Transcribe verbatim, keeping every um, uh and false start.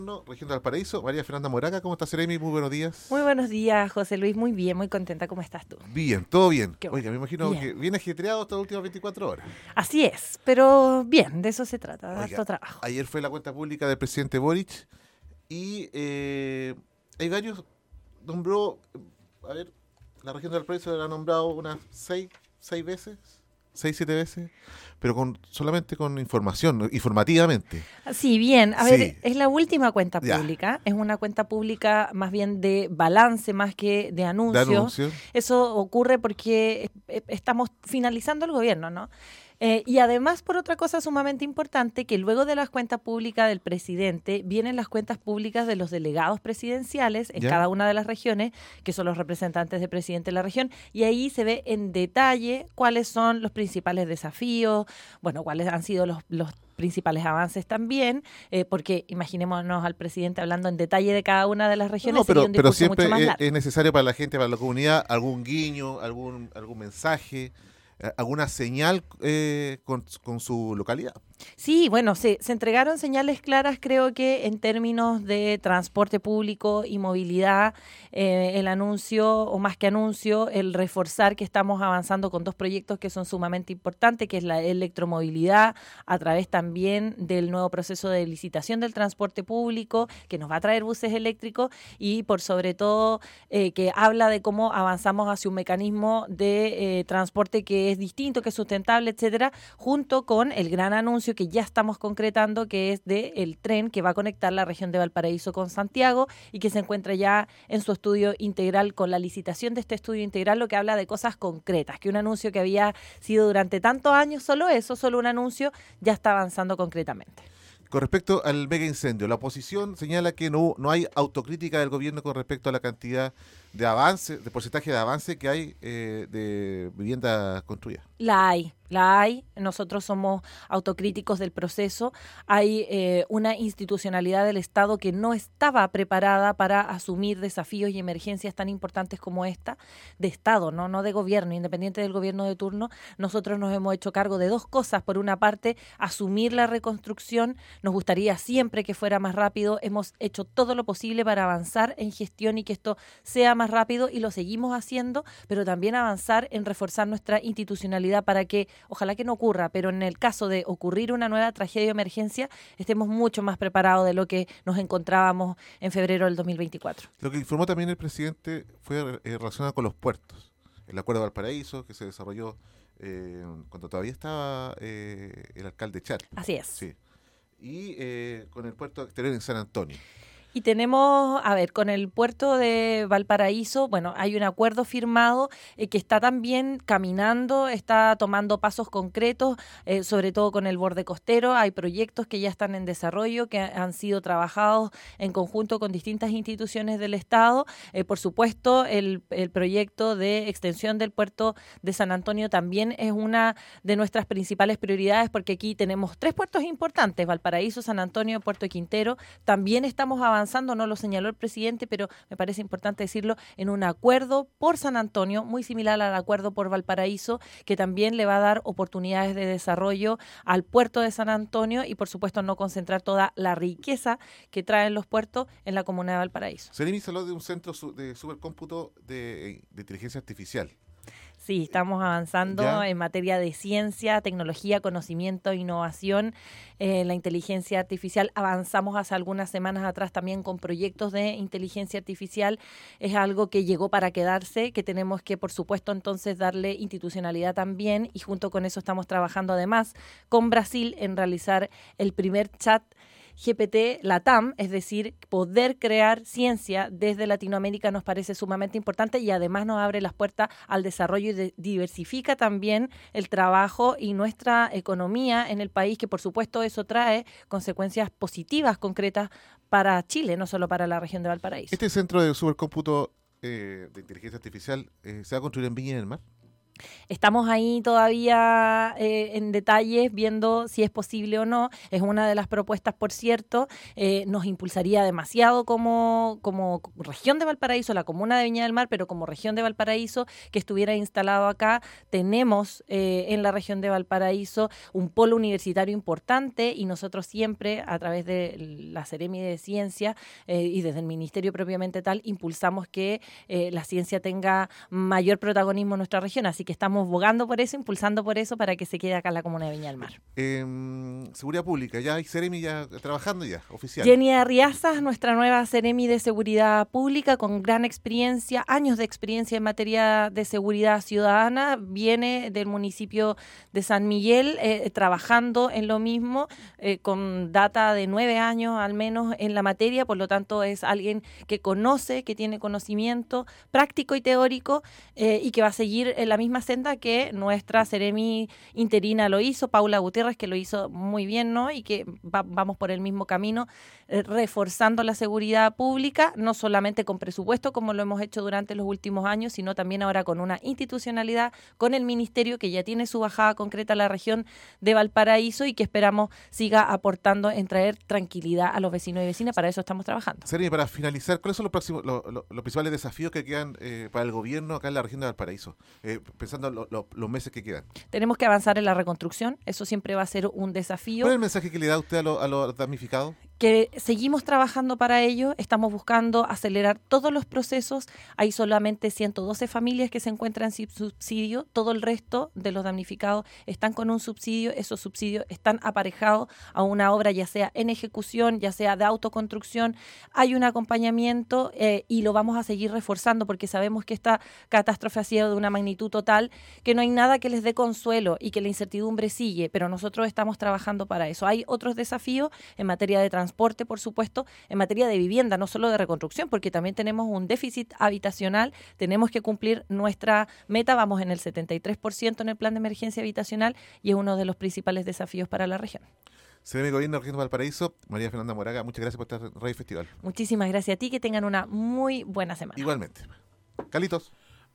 No, Región de Valparaíso, María Fernanda Moraga, ¿cómo estás, Seremi? Muy buenos días. Muy buenos días, José Luis. Muy bien, muy contenta. ¿Cómo estás tú? Bien, todo bien. Qué Oiga, bueno. me imagino Bien. que viene ajetreado estas últimas veinticuatro horas. Así es, pero bien, de eso se trata, de Oiga, harto trabajo. ayer fue la cuenta pública del presidente Boric y eh, hay varios, nombró, a ver, la región de Valparaíso la ha nombrado unas seis, seis veces, seis, siete veces, pero con solamente con información, ¿no? Informativamente. Sí, bien. A Sí, ver, es la última cuenta ya, pública. Es una cuenta pública más bien de balance más que de de anuncio. anuncio. Eso ocurre porque eh, estamos finalizando el gobierno, ¿no? Eh, y además, por otra cosa sumamente importante, que luego de las cuentas públicas del presidente, vienen las cuentas públicas de los delegados presidenciales en ¿Ya? cada una de las regiones, que son los representantes del presidente de la región, y ahí se ve en detalle cuáles son los principales desafíos, bueno, cuáles han sido los, los principales avances también, eh, porque imaginémonos al presidente hablando en detalle de cada una de las regiones, No, sería pero, un pero discurso mucho siempre más es, largo. es necesario para la gente, para la comunidad, algún guiño, algún, algún mensaje, eh, alguna señal eh, con, con su localidad. Sí, bueno, se, se entregaron señales claras, creo que en términos de transporte público y movilidad, eh, el anuncio, o más que anuncio, el reforzar que estamos avanzando con dos proyectos que son sumamente importantes, que es la electromovilidad, a través también del nuevo proceso de licitación del transporte público, que nos va a traer buses eléctricos, y por sobre todo eh, que habla de cómo avanzamos hacia un mecanismo de eh, transporte que es distinto, que es sustentable, etcétera, junto con el gran anuncio que ya estamos concretando, que es de el tren que va a conectar la región de Valparaíso con Santiago y que se encuentra ya en su estudio integral, con la licitación de este estudio integral, lo que habla de cosas concretas, que un anuncio que había sido durante tantos años solo eso, solo un anuncio, ya está avanzando concretamente. Con respecto al mega incendio, la oposición señala que no, no hay autocrítica del gobierno con respecto a la cantidad de avance, de porcentaje de avance que hay eh, de viviendas construidas. La hay, la hay. Nosotros somos autocríticos del proceso. Hay eh, una institucionalidad del Estado que no estaba preparada para asumir desafíos y emergencias tan importantes como esta, de Estado, no, no de gobierno, independiente del gobierno de turno. Nosotros nos hemos hecho cargo de dos cosas. Por una parte, asumir la reconstrucción. Nos gustaría siempre que fuera más rápido. Hemos hecho todo lo posible para avanzar en gestión y que esto sea más rápido, y lo seguimos haciendo, pero también avanzar en reforzar nuestra institucionalidad para que, ojalá que no ocurra, pero en el caso de ocurrir una nueva tragedia o emergencia, estemos mucho más preparados de lo que nos encontrábamos en febrero del dos mil veinticuatro. Lo que informó también el presidente fue eh, relacionado con los puertos. El acuerdo de Valparaíso, que se desarrolló eh, cuando todavía estaba eh, el alcalde Char. Así es. Sí. Y eh, con el puerto exterior en San Antonio. Y tenemos, a ver, con el puerto de Valparaíso, bueno, hay un acuerdo firmado eh, que está también caminando, está tomando pasos concretos, eh, sobre todo con el borde costero. Hay proyectos que ya están en desarrollo, que han sido trabajados en conjunto con distintas instituciones del Estado. Eh, por supuesto, el, el proyecto de extensión del puerto de San Antonio también es una de nuestras principales prioridades, porque aquí tenemos tres puertos importantes: Valparaíso, San Antonio, Puerto Quintero. También estamos avanzando avanzando, no lo señaló el presidente, pero me parece importante decirlo, en un acuerdo por San Antonio, muy similar al acuerdo por Valparaíso, que también le va a dar oportunidades de desarrollo al puerto de San Antonio y, por supuesto, no concentrar toda la riqueza que traen los puertos en la comuna de Valparaíso. Seremi habló de un centro su- de supercómputo de, de inteligencia artificial. Sí, estamos avanzando ¿Ya? en materia de ciencia, tecnología, conocimiento, innovación, eh, la inteligencia artificial. Avanzamos hace algunas semanas atrás también con proyectos de inteligencia artificial. Es algo que llegó para quedarse, que tenemos que, por supuesto, entonces darle institucionalidad también, y junto con eso estamos trabajando además con Brasil en realizar el primer chat G P T Latam, es decir, poder crear ciencia desde Latinoamérica nos parece sumamente importante, y además nos abre las puertas al desarrollo y de, diversifica también el trabajo y nuestra economía en el país, que por supuesto eso trae consecuencias positivas, concretas para Chile, no solo para la región de Valparaíso. Este centro de supercómputo eh, de inteligencia artificial eh, se va a construir en Viña del Mar. Estamos ahí todavía eh, en detalles viendo si es posible o no. Es una de las propuestas, por cierto. Eh, nos impulsaría demasiado como, como región de Valparaíso, la comuna de Viña del Mar, pero como región de Valparaíso que estuviera instalado acá. Tenemos eh, en la región de Valparaíso un polo universitario importante y nosotros siempre, a través de la Seremi de Ciencia eh, y desde el Ministerio propiamente tal, impulsamos que eh, la ciencia tenga mayor protagonismo en nuestra región. Así que estamos bogando por eso, impulsando por eso, para que se quede acá en la comuna de Viña del Mar. Eh, seguridad pública, ya hay Seremi ya trabajando ya, oficial. Jenny Arriaza, nuestra nueva Seremi de Seguridad Pública, con gran experiencia, años de experiencia en materia de seguridad ciudadana, viene del municipio de San Miguel, eh, trabajando en lo mismo, eh, con data de nueve años al menos en la materia, por lo tanto es alguien que conoce, que tiene conocimiento práctico y teórico, eh, y que va a seguir en la misma senda que nuestra Seremi interina lo hizo, Paula Gutiérrez, que lo hizo muy bien, ¿no? Y que va, vamos por el mismo camino, eh, reforzando la seguridad pública, no solamente con presupuesto, como lo hemos hecho durante los últimos años, sino también ahora con una institucionalidad, con el ministerio que ya tiene su bajada concreta a la región de Valparaíso y que esperamos siga aportando en traer tranquilidad a los vecinos y vecinas. Para eso estamos trabajando. Seremi, para finalizar, ¿cuáles son los, próximos, los, los, los principales desafíos que quedan eh, para el gobierno acá en la región de Valparaíso? Eh, pensando en lo, lo, los meses que quedan. Tenemos que avanzar en la reconstrucción, eso siempre va a ser un desafío. ¿Cuál es el mensaje que le da usted a, lo, a los damnificados? Que seguimos trabajando para ello, estamos buscando acelerar todos los procesos. Hay solamente ciento doce familias que se encuentran sin subsidio, todo el resto de los damnificados están con un subsidio, esos subsidios están aparejados a una obra ya sea en ejecución, ya sea de autoconstrucción. Hay un acompañamiento eh, y lo vamos a seguir reforzando porque sabemos que esta catástrofe ha sido de una magnitud total, que no hay nada que les dé consuelo y que la incertidumbre sigue, pero nosotros estamos trabajando para eso. Hay otros desafíos en materia de transporte, transporte, por supuesto, en materia de vivienda, no solo de reconstrucción, porque también tenemos un déficit habitacional, tenemos que cumplir nuestra meta, vamos en el setenta y tres por ciento en el plan de emergencia habitacional y es uno de los principales desafíos para la región. Seremi Gobierno de la Región de Valparaíso, María Fernanda Moraga, muchas gracias por estar en Radio Festival. Muchísimas gracias a ti, que tengan una muy buena semana. Igualmente. Carlitos.